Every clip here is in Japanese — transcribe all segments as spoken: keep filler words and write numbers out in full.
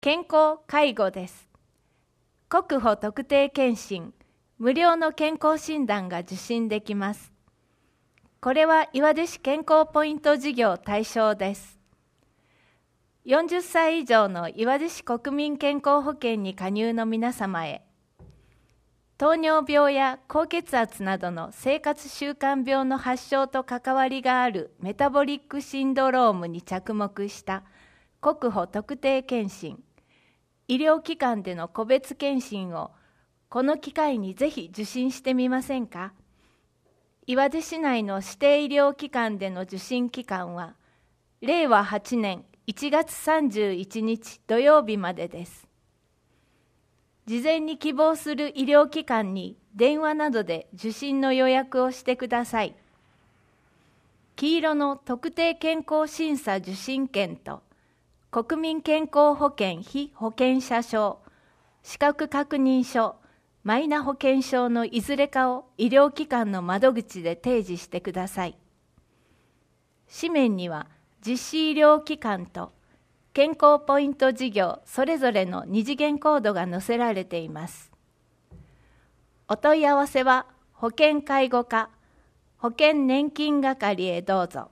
健康介護です。国保特定健診、無料の健康診断が受診できます。これは岩出市健康ポイント事業対象です。よんじゅっさい以上の岩出市国民健康保険に加入の皆様へ、糖尿病や高血圧などの生活習慣病の発症と関わりがあるメタボリックシンドロームに着目した国保特定健診、医療機関での個別健診をこの機会にぜひ受診してみませんか。岩出市内の指定医療機関での受診期間は、れいわはちねんいちがつさんじゅういちにち土曜日までです。事前に希望する医療機関に電話などで受診の予約をしてください。黄色の特定健康審査受診券と国民健康保険被保険者証、資格確認書、マイナ保険証のいずれかを医療機関の窓口で提示してください。紙面には実施医療機関と健康ポイント事業それぞれの二次元コードが載せられています。お問い合わせは保険介護課、保険年金係へどうぞ。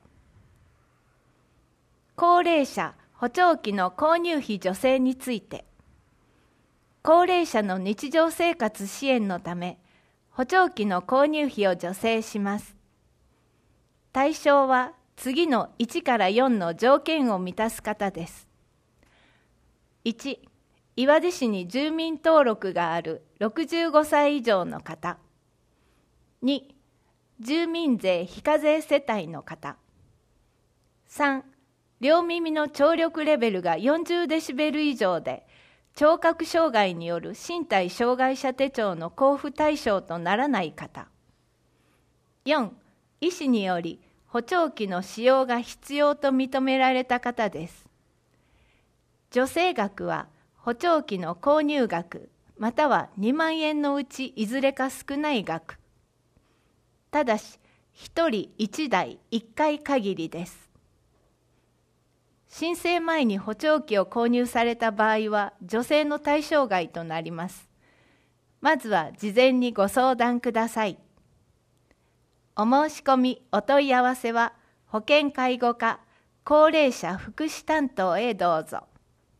高齢者補聴器の購入費助成について、高齢者の日常生活支援のため、補聴器の購入費を助成します。対象は次のいちからよんの条件を満たす方です。いち、岩出市に住民登録があるろくじゅうごさい以上の方。に、住民税非課税世帯の方。さん、両耳の聴力レベルがよんじゅうデシベル以上で、聴覚障害による身体障害者手帳の交付対象とならない方。よん、医師により補聴器の使用が必要と認められた方です。助成額は補聴器の購入額またはにまんえんのうちいずれか少ない額。ただしひとりいちだいいっかい限りです。申請前に補聴器を購入された場合は助成の対象外となります。まずは事前にご相談ください。お申し込みお問い合わせは保険介護課高齢者福祉担当へどうぞ。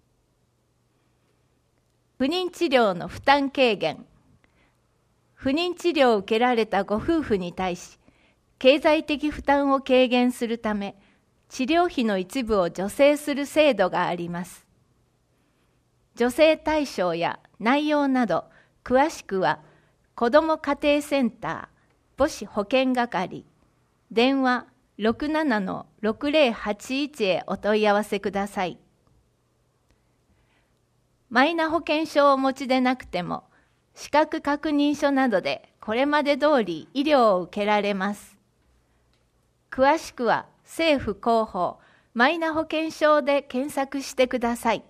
不妊治療の負担軽減。不妊治療を受けられたご夫婦に対し、経済的負担を軽減するため、治療費の一部を助成する制度があります。助成対象や内容など、詳しくは、子ども家庭センター、母子保健係、電話 ろくななのろくぜろはちいち へお問い合わせください。マイナ保険証をお持ちでなくても、資格確認書などでこれまで通り医療を受けられます。詳しくは政府広報マイナ保険証で検索してください。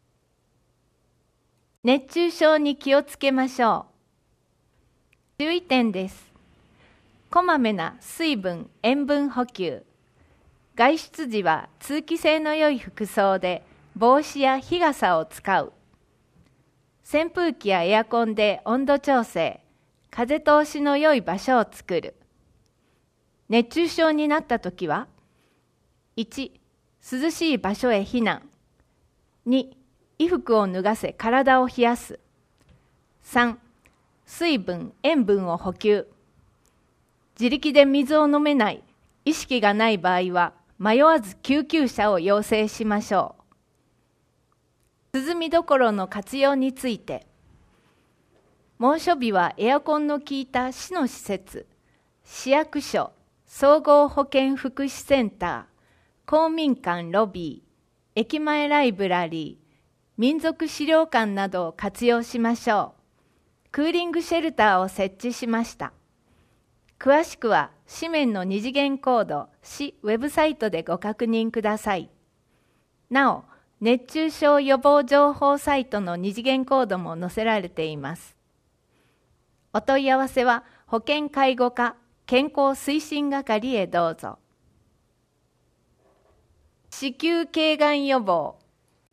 熱中症に気をつけましょう。注意点です。こまめな水分・塩分補給。外出時は通気性の良い服装で帽子や日傘を使う。扇風機やエアコンで温度調整、風通しの良い場所を作る。熱中症になったときは、いち、涼しい場所へ避難。に、衣服を脱がせ体を冷やす。さん、水分・塩分を補給。自力で水を飲めない、意識がない場合は、迷わず救急車を要請しましょう。涼みどころの活用について、猛暑日はエアコンの効いた市の施設、市役所、総合保健福祉センター、公民館ロビー、駅前ライブラリー、民族資料館などを活用しましょう。クーリングシェルターを設置しました。詳しくは紙面の二次元コード、市ウェブサイトでご確認ください。なお、熱中症予防情報サイトの二次元コードも載せられています。お問い合わせは保健介護課健康推進係へどうぞ。子宮頸がん予防。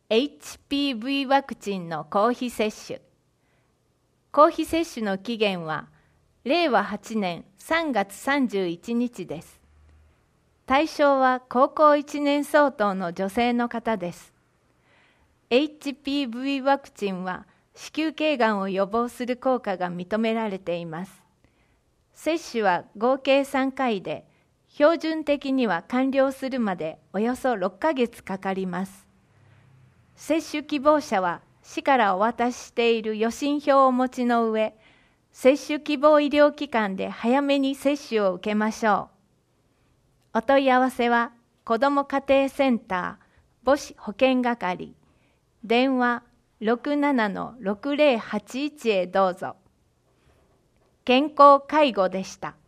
エイチピーブイ ワクチンの公費接種。公費接種の期限はれいわはちねんさんがつさんじゅういちにちです。対象は高校いちねん相当の女性の方です。エイチピーブイ ワクチンは子宮頸がんを予防する効果が認められています。接種は合計さんかいで、標準的には完了するまでおよそろっかげつかかります。接種希望者は市からお渡ししている予診票をお持ちの上、接種希望医療機関で早めに接種を受けましょう。お問い合わせは、子ども家庭センター母子保健係、電話 ろくななのろくぜろはちいち へどうぞ。健康介護でした。